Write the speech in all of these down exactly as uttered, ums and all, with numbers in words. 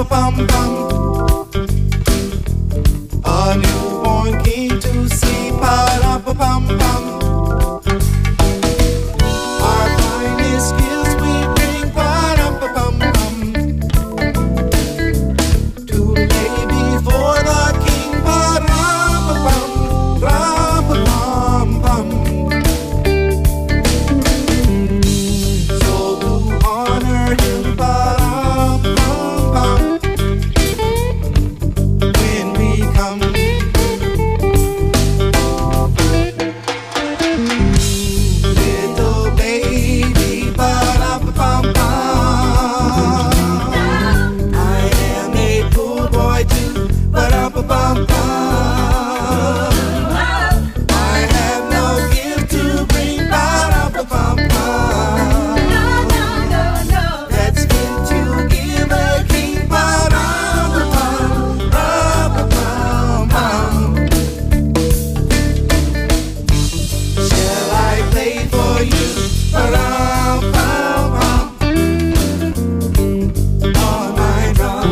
Ba-da-ba-bum-bum. A newborn king to see. Ba-da-ba-bum-bum. Our finest skills we bring. Ba-da-ba-bum-bum. To lay before the king. Ba-da-ba-bum. Ba-da-ba-bum-bum. So to honor him. Ba-da-ba-bum-bum. When we come. Little baby. Ba-da-ba-bum-bum. I am a poor boy too. Ba-da-ba-bum-bum. I have no gift to bring. Ba-da-ba-bum-bum. That's fit to give a king. Ba-da-ba-bum. Ba-da-ba-bum. Shall I play for you? Ba-da-ba-bum. On my drum.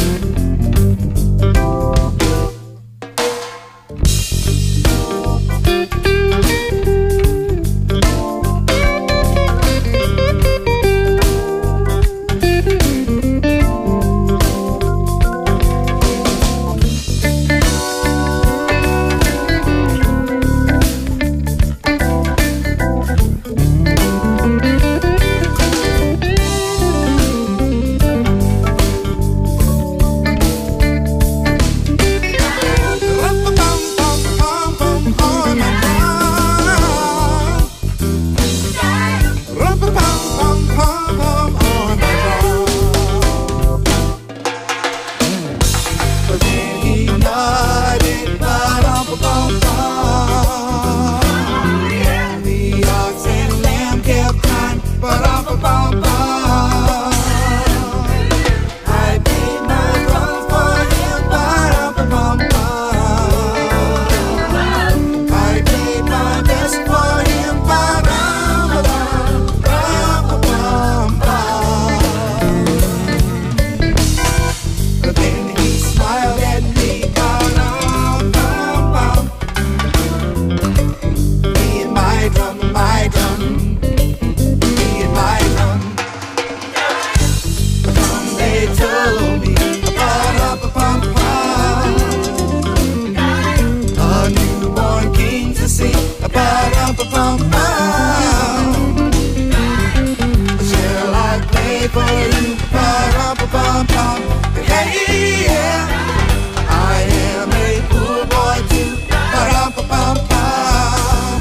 Shall I play for you? Ba-da-ba-bum-bum. Hey, yeah. I am a poor boy too. Ba-da-ba-bum-bum.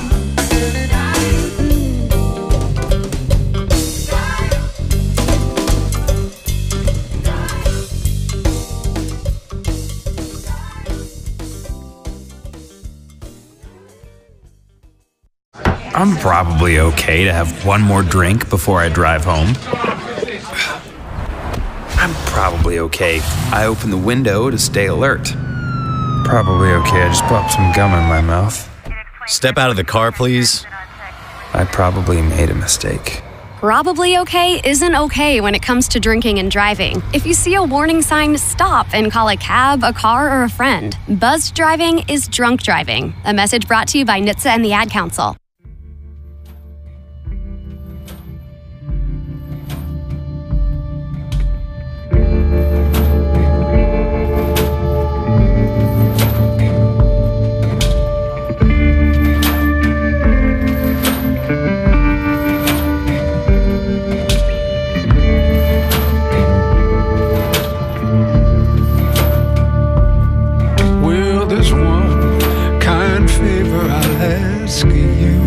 I'm probably okay to have one more drink before I drive home. I'm probably okay. I open the window to stay alert. Probably okay. I just popped some gum in my mouth. Step out of the car, please. I probably made a mistake. Probably okay isn't okay when it comes to drinking and driving. If you see a warning sign, stop and call a cab, a car, or a friend. Buzzed driving is drunk driving. A message brought to you by N H T S A and the Ad Council. Well, there's one kind favor I'll ask of you.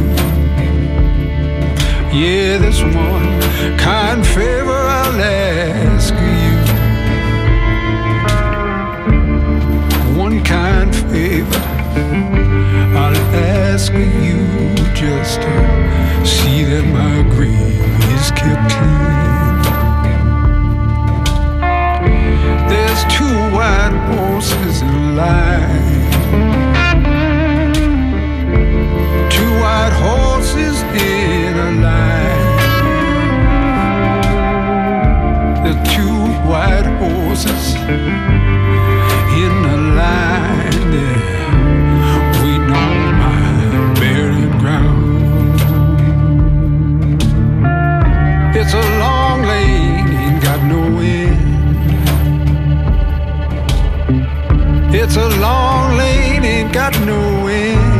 It's a long lane, ain't got no end.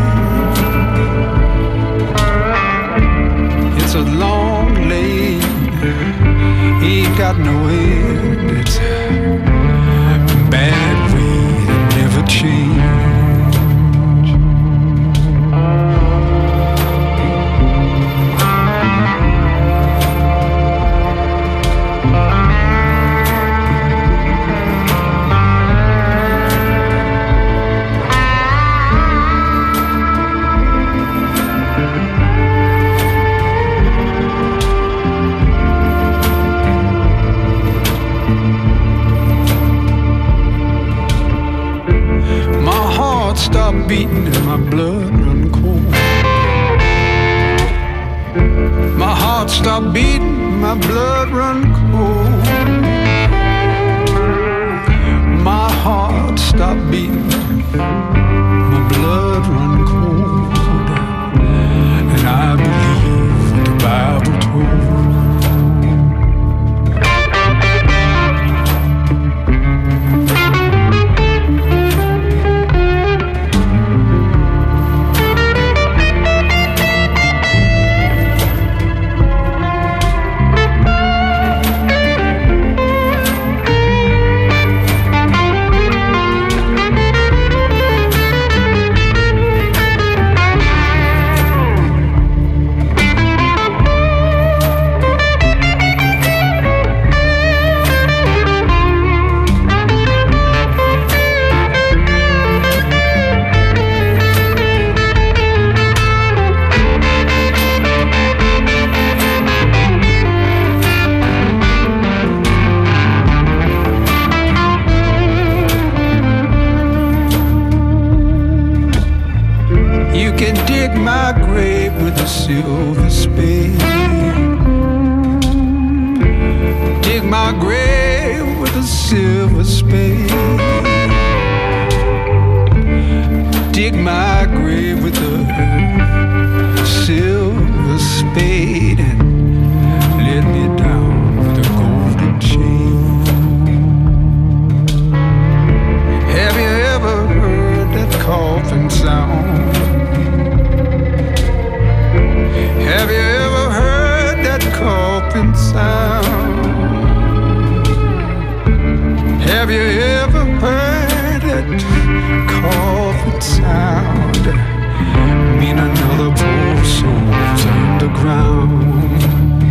It's a long lane, ain't got no end. It's a bad way that never change. Stop beating and my blood run cold. My heart stopped beating, my blood run cold. My heart stopped beating, my blood run cold. And I believe what the Bible told. Silver spade. Dig my grave with a silver spade. Dig my grave with a silver spade and let me down with a golden chain. Have you ever heard that coffin sound? Have you ever heard that coffin sound? Have you ever heard that coffin sound? Mean another poor soul's underground.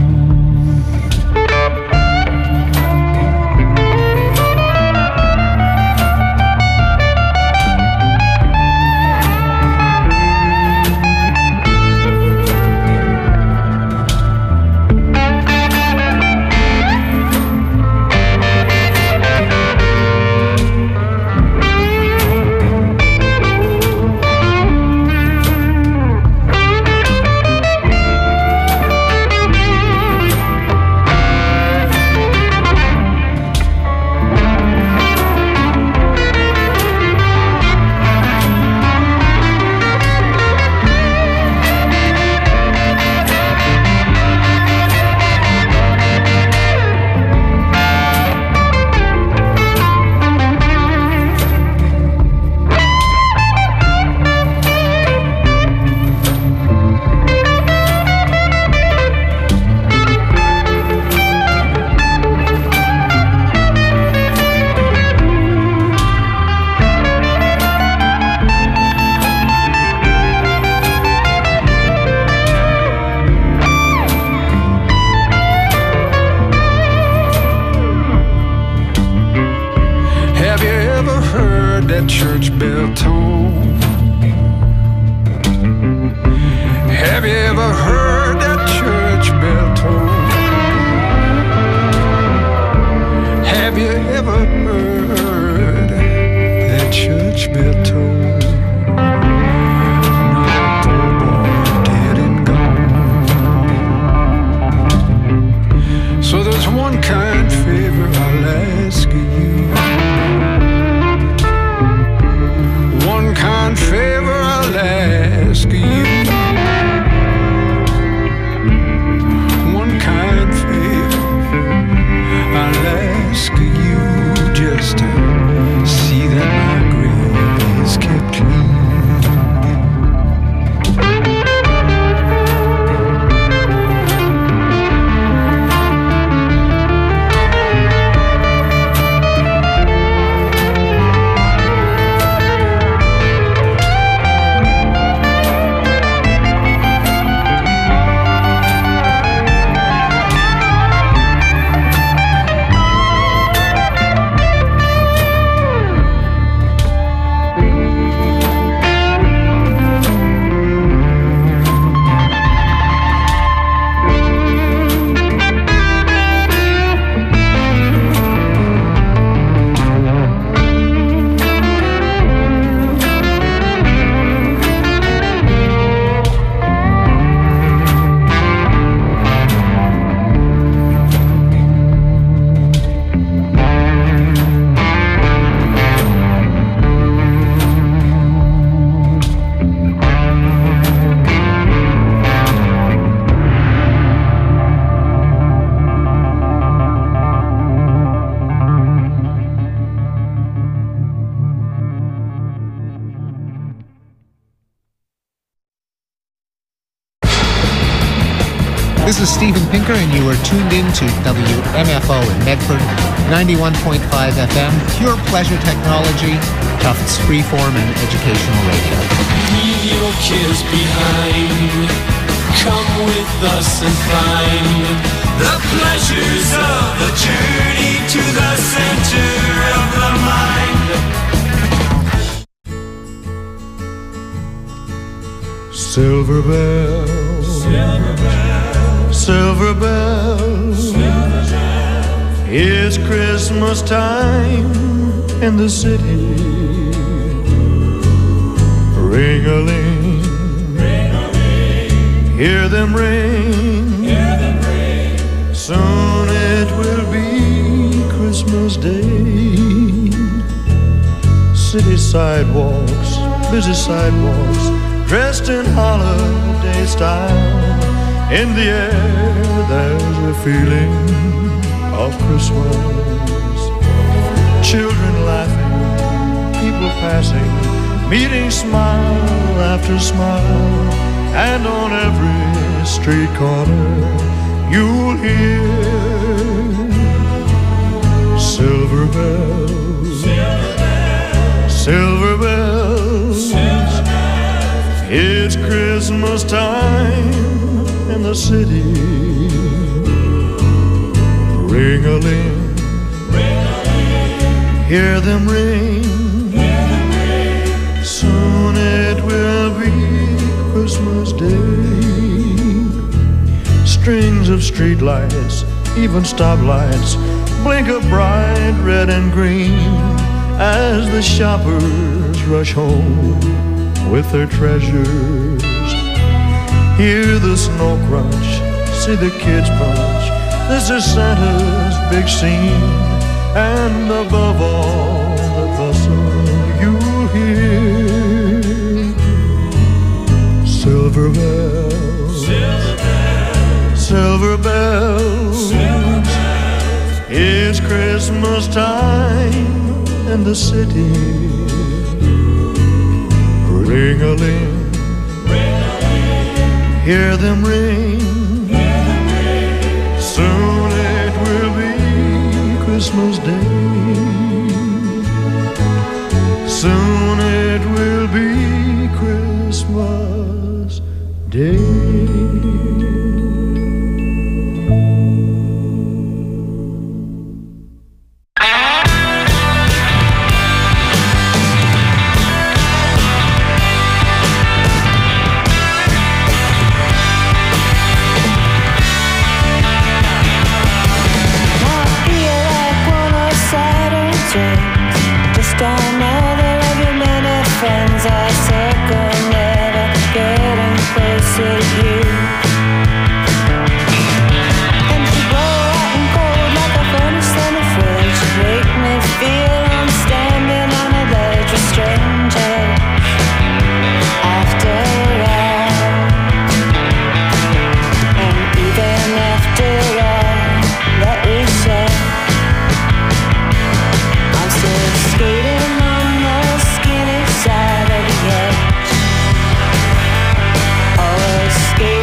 Church bell tone. Have you ever heard that church bell tone? Have you ever heard that church bell tone? Another poor boy dead and gone. So there's one kind favor I'll ask you. and you are tuned in to W M F O in Medford, ninety-one point five F M, pure pleasure technology, Tufts freeform and educational radio. Leave your kids behind. Come with us and find the pleasures of the journey to the center of the mind. Silver bells, silver bells, silver bells, silver bells. It's Christmas time in the city. Ring-a-ling, ring-a-ling. Hear them ring, hear them ring. Soon it will be Christmas Day. City sidewalks, busy sidewalks, dressed in holiday style. In the air there's a feeling of Christmas. Children laughing, people passing, meeting smile after smile. And on every street corner you'll hear silver bells, silver bells, silver bells. Silver bells. It's Christmas time in the city. Ring-a-ling, ring-a-ling. Hear them ring, hear them ring. Soon it will be Christmas Day. Strings of streetlights, even stoplights, blink a bright red and green as the shoppers rush home with their treasures. Hear the snow crunch, see the kids punch. This is Santa's big scene, and above all the bustle you'll hear silver bells, silver bells, silver bells, silver bells. It's Christmas time in the city. Ring-a-ling, ring-a-ling. Hear them ring, hear them ring. Soon it will be Christmas Day. Soon it will be Christmas Day. Just another of your many friends I circle, never getting closer to you. And you blow hot and cold like a furnace in a fridge. You make me feel I'm standing on a ledge with strangers. After all, and even after all that we said, skating on the skinny side of the edge. Always skating.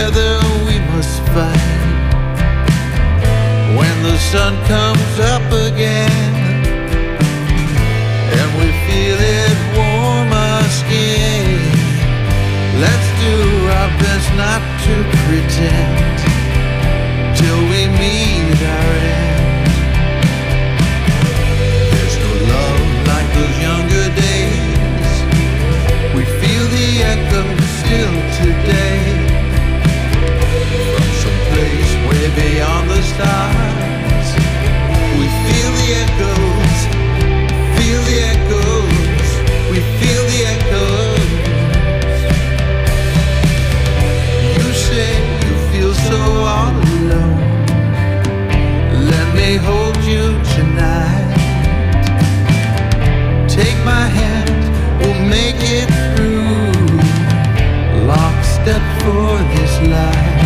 together we must fight. When the sun comes up again and we feel it warm our skin, let's do our best not to pretend till we meet our end. There's no love like those younger days. We feel the echo still today. From some place way beyond the stars, we feel the echoes, feel the echoes, we feel the echoes. You say you feel so all alone. Let me hold you tonight. Take my hand, we'll make it through. Lockstep for this life.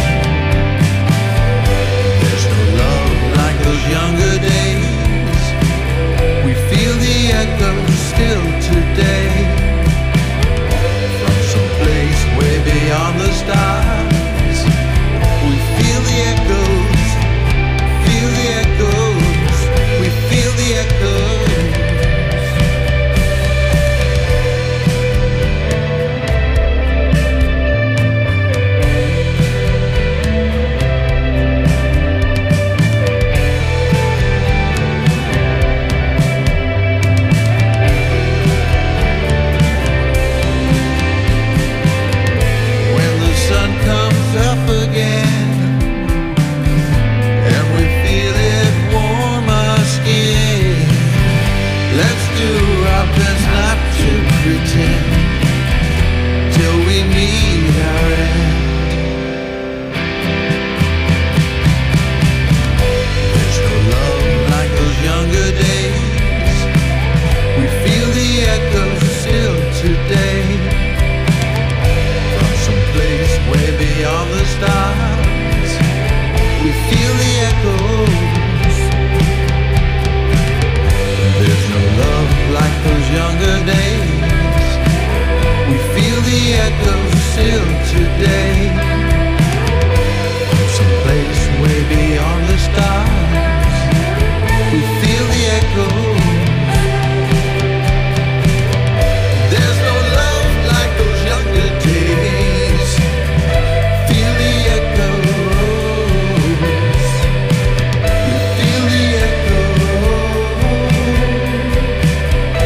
There's no love like those younger days. We feel the echo still today. From some place way beyond the stars, we feel the echoes, feel the echoes, we feel the echoes.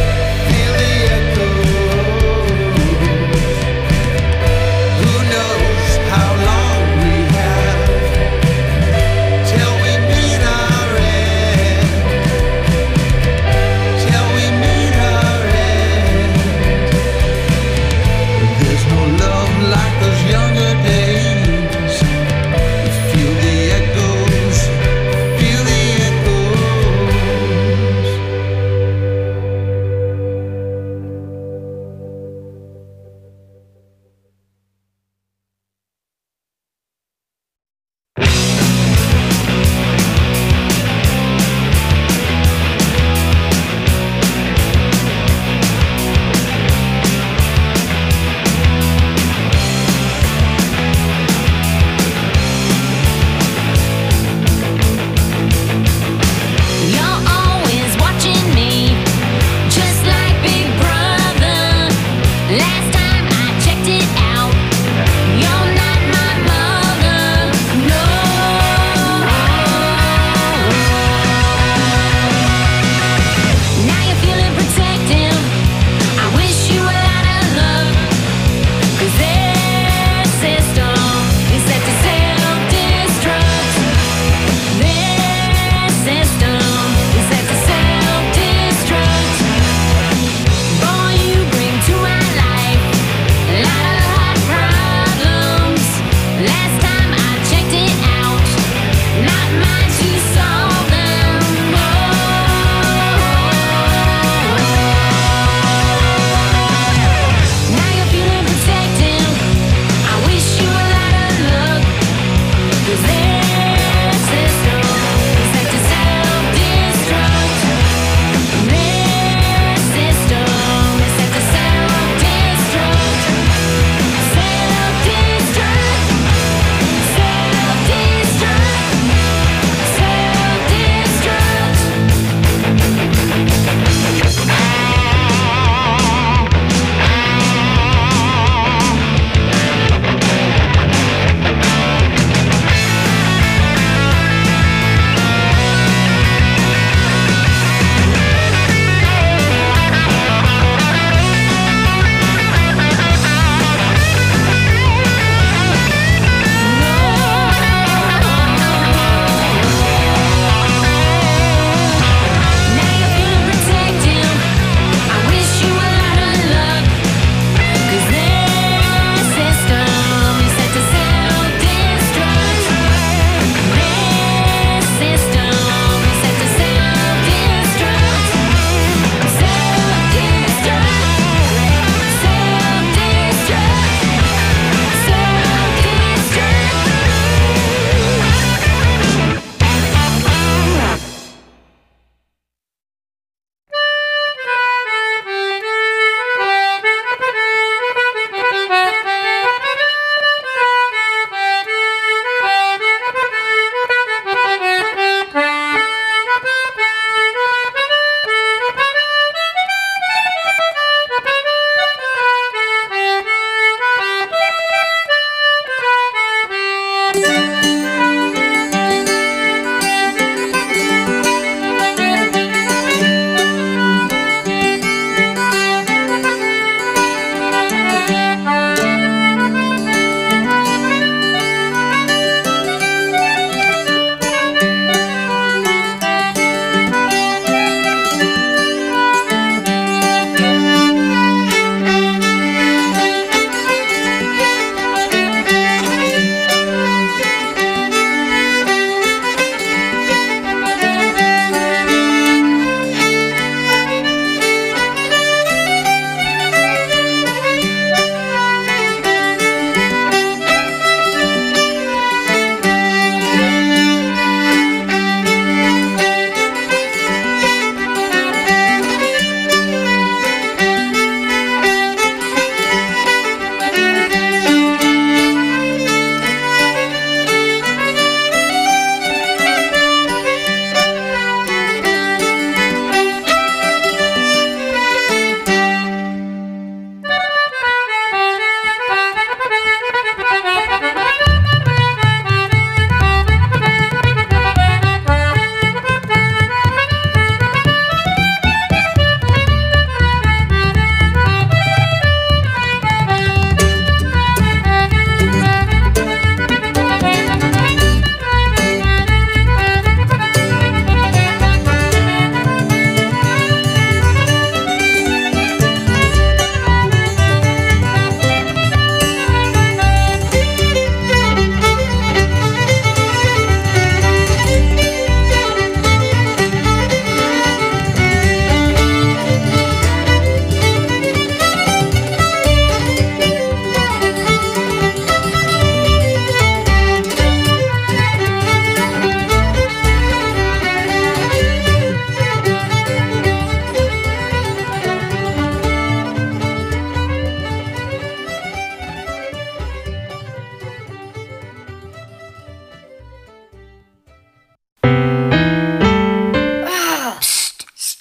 Who knows?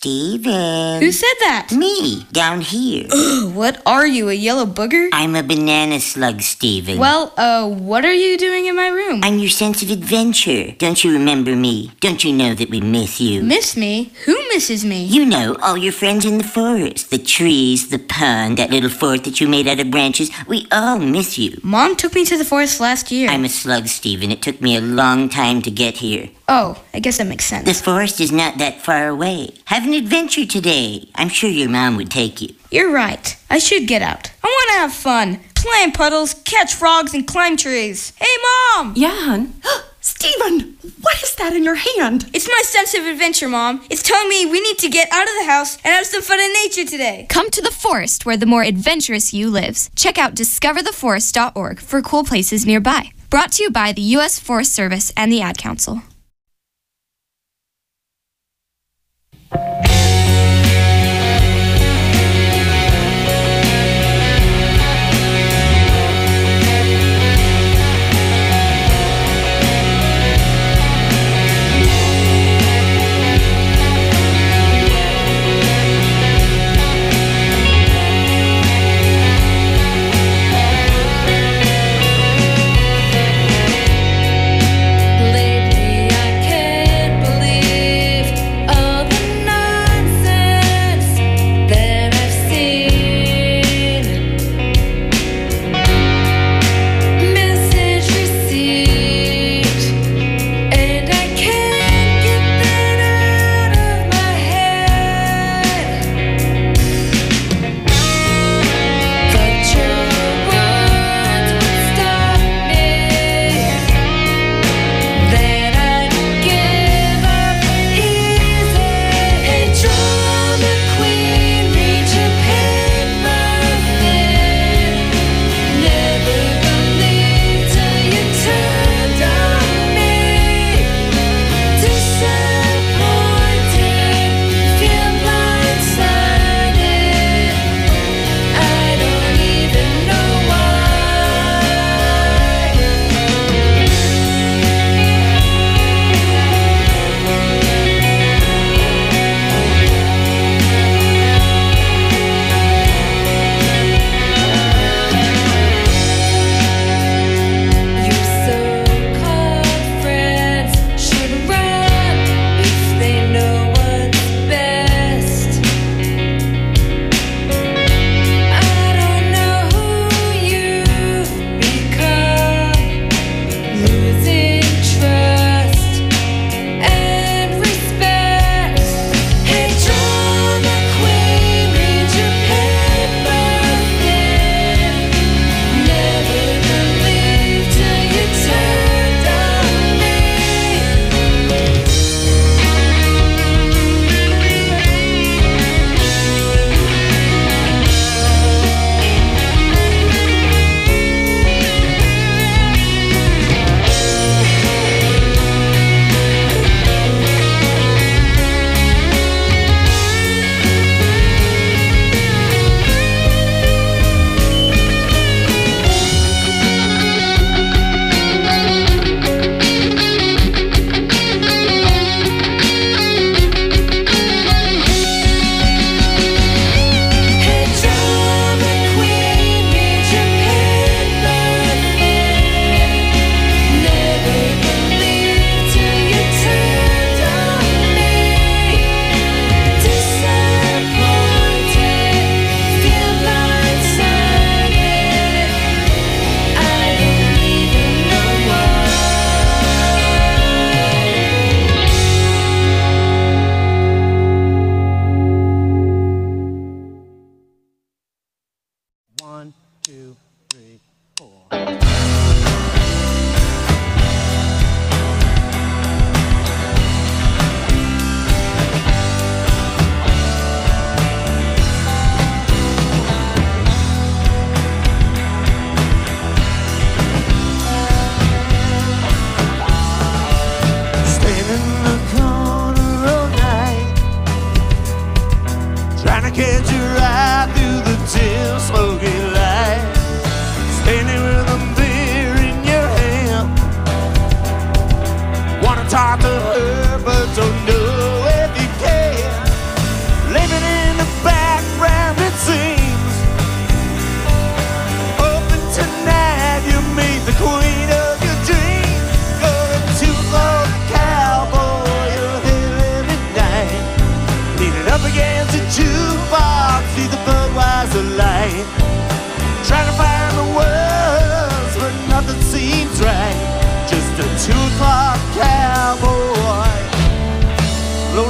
Steven. Who said that? Me, down here. Ugh, what are you, a yellow booger? I'm a banana slug, Steven. Well, uh, what are you doing in my room? I'm your sense of adventure. Don't you remember me? Don't you know that we miss you? Miss me? Who misses me? You know, all your friends in the forest. The trees, the pond, that little fort that you made out of branches. We all miss you. Mom took me to the forest last year. I'm a slug, Steven. It took me a long time to get here. Oh, I guess that makes sense. The forest is not that far away. Have an adventure today. I'm sure your mom would take you. You're right. I should get out. I want to have fun. Play in puddles, catch frogs, and climb trees. Hey, Mom! Yeah, hon? Steven, what is that in your hand? It's my sense of adventure, Mom. It's telling me we need to get out of the house and have some fun in nature today. Come to the forest where the more adventurous you lives. Check out discover the forest dot org for cool places nearby. Brought to you by the U S Forest Service and the Ad Council.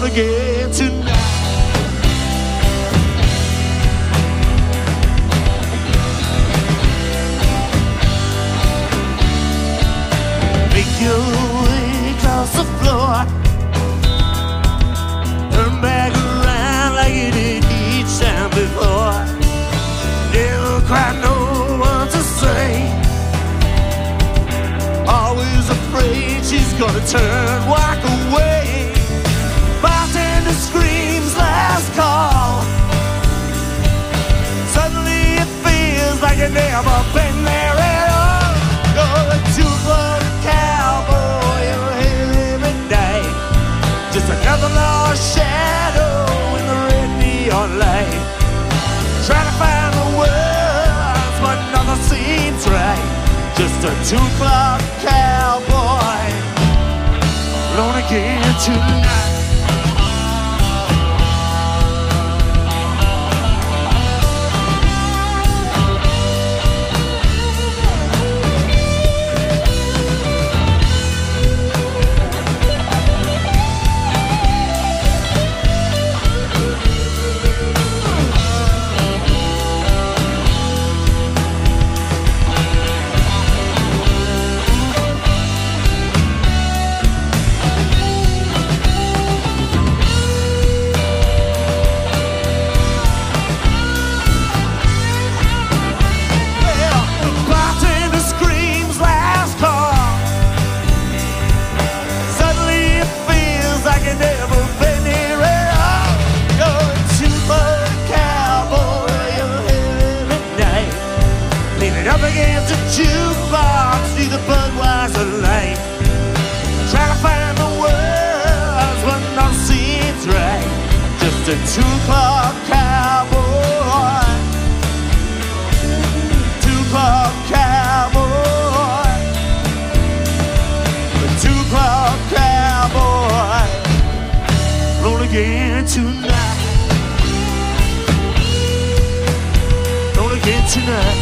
again tonight. Make your way across the floor, turn back around like you did each time before. Never quite know what to say, always afraid she's gonna turn, walk away. Bartender screams last call, suddenly it feels like you've never been there at all. You're a two-club cowboy, you're here every day, just another lost shadow in the red neon light. Trying to find the words, but nothing seems right. Just a two-club cowboy, alone again tonight. Jukebox, see the Budweiser light. Trying to find the words when nothing seems right. Just a two-club cowboy, two-club cowboy, a two-club cowboy, roll again tonight, roll again tonight.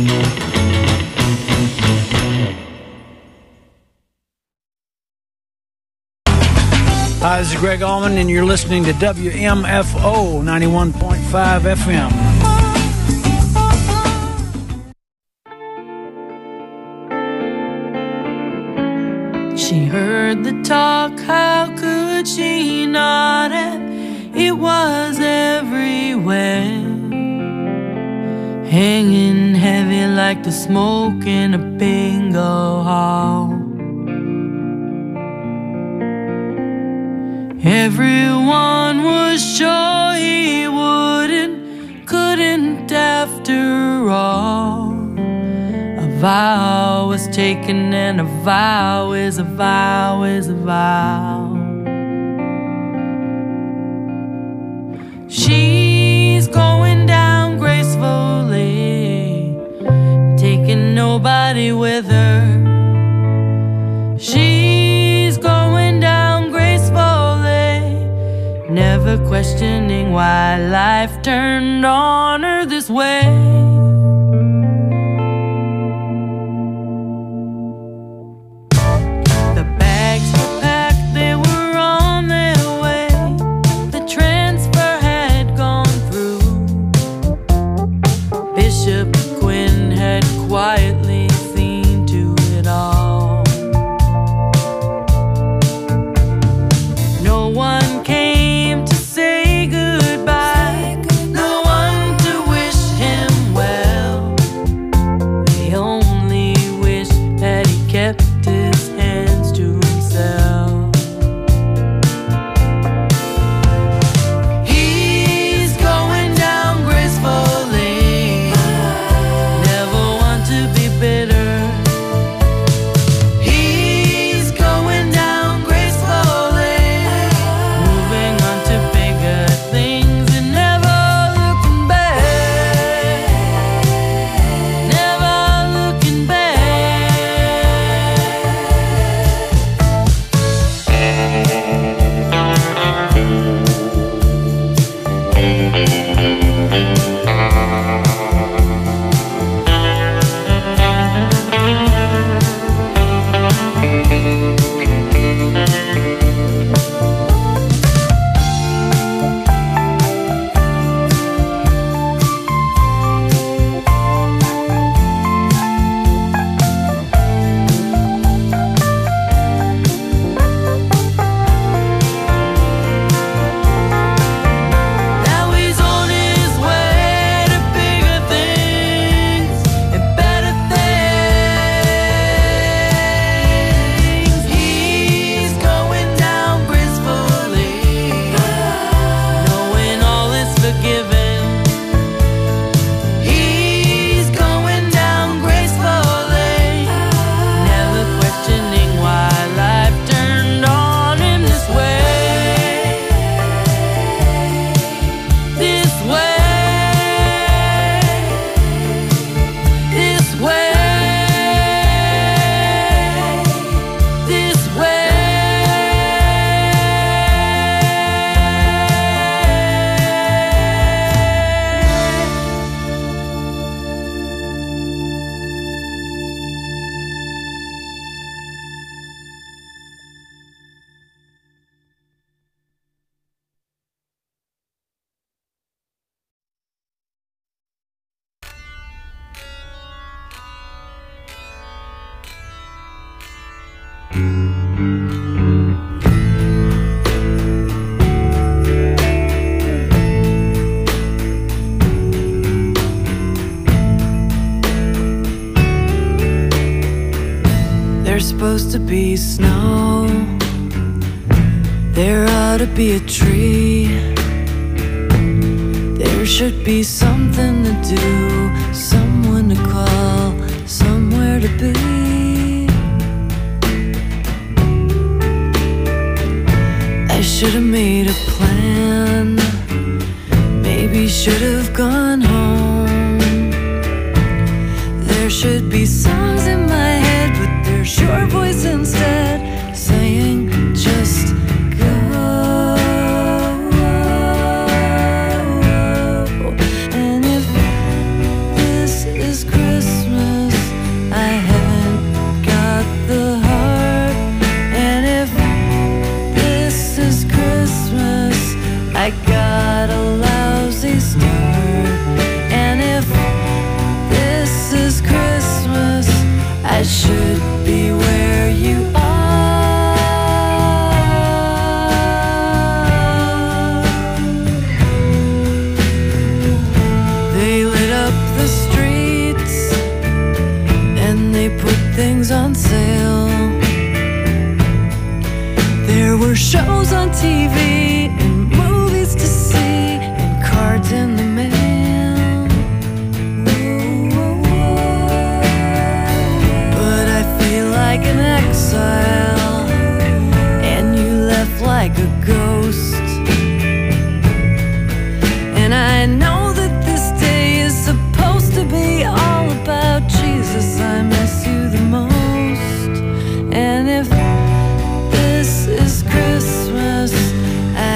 Hi, this is Greg Allman, and you're listening to W M F O ninety-one point five F M. She heard the talk, how could she not have? It was everywhere, hanging heavy like the smoke in a bingo hall. Everyone was sure he wouldn't, couldn't after all. A vow was taken, and a vow is a vow is a vow. She's going down gracefully, taking nobody with her. She's going down gracefully, never questioning why life turned on her this way. Quietly seen to it all. No one came to say goodbye, no one to wish him well. They only wish that he kept his hands to himself. He's going down gracefully, bitter. He's going down gracefully, moving on to bigger things and never looking back, never looking There's supposed to be snow, there ought to be a tree, there should be something to do, someone to call, somewhere to be. I should have made a plan, maybe should have gone home. There should be songs in my head, but there's your voice instead, saying just go. And if this is Christmas, should be where you are. They lit up the streets and they put things on sale. There were shows on T V and movies to see and cards in the mail. But I feel like an exile and you left like a ghost. And I know that this day is supposed to be all about Jesus. I miss you the most. And if this is Christmas, I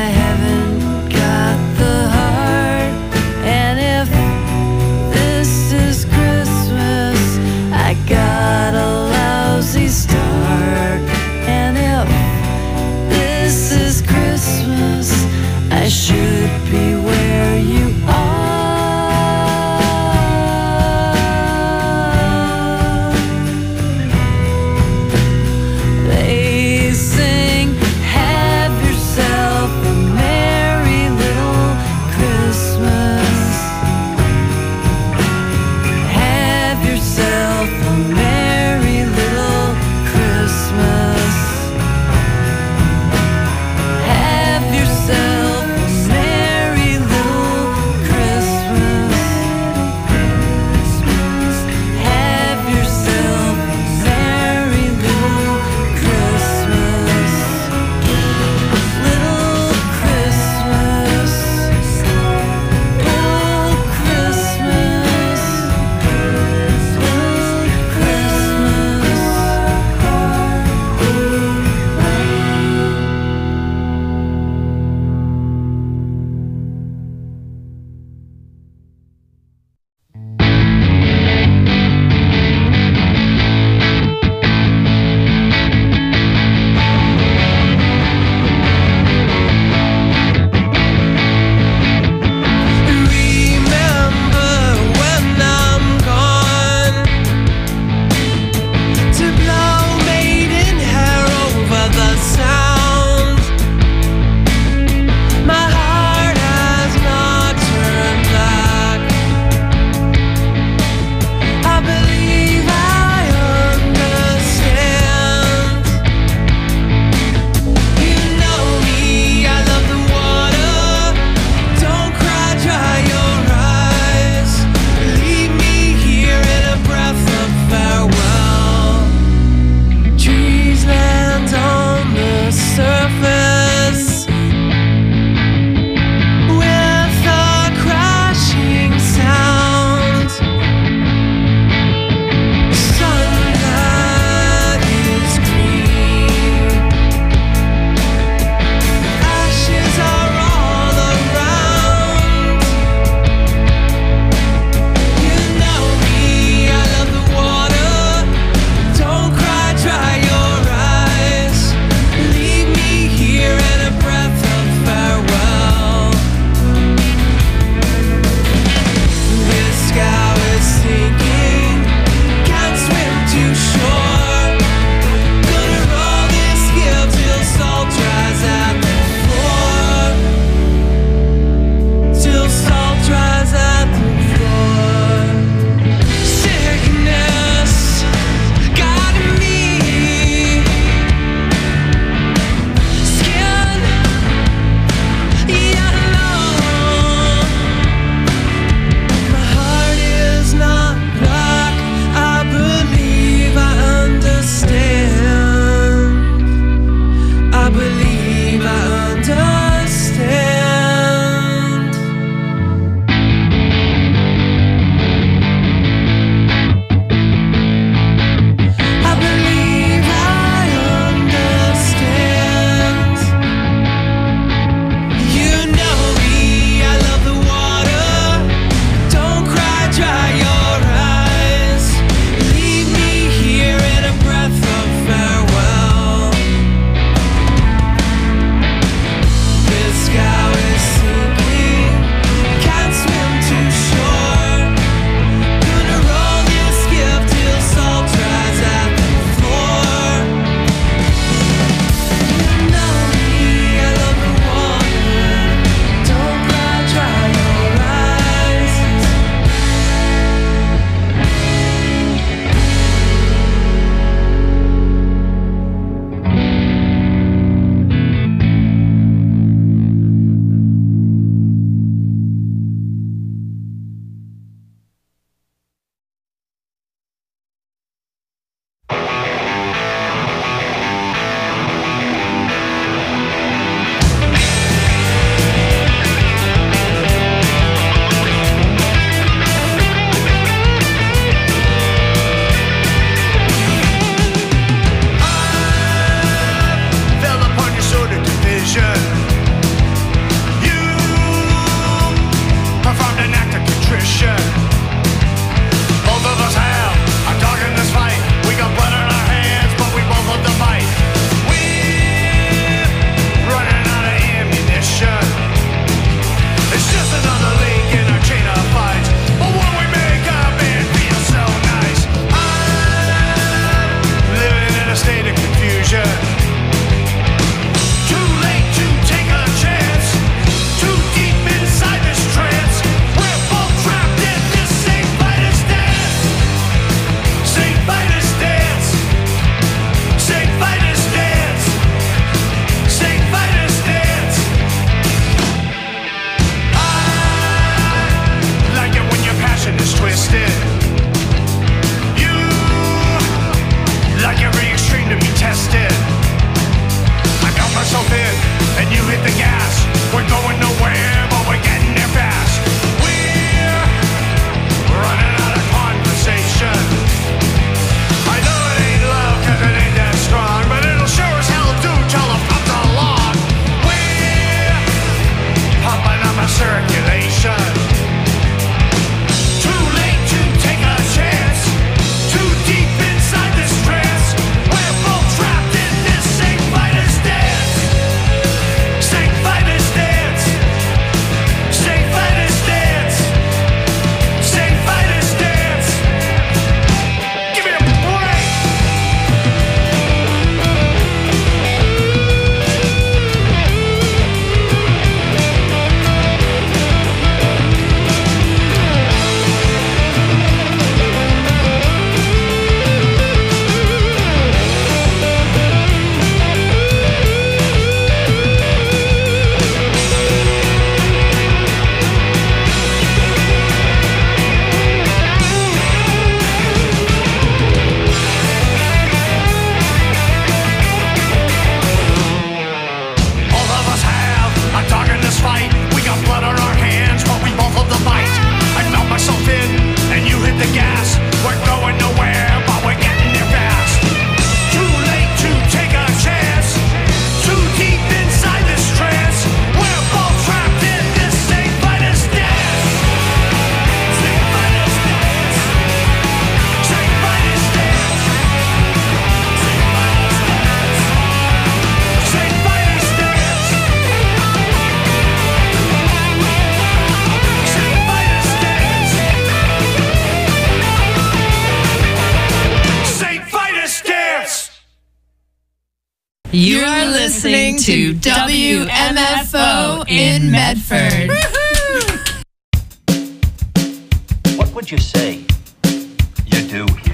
You are listening to W M F O in Medford. What would you say you do here?